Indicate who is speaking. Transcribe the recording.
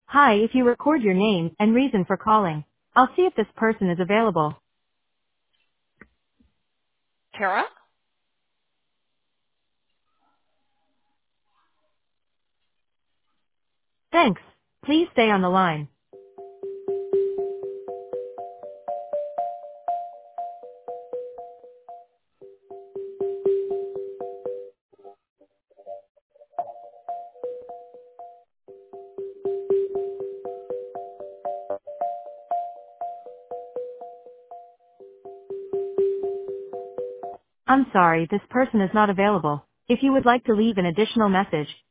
Speaker 1: Hi, if you record your name and reason for calling, I'll see if this person is available.
Speaker 2: Tara?
Speaker 1: Thanks. Please stay on the line. I'm sorry, this person is not available. If you would like to leave an additional message,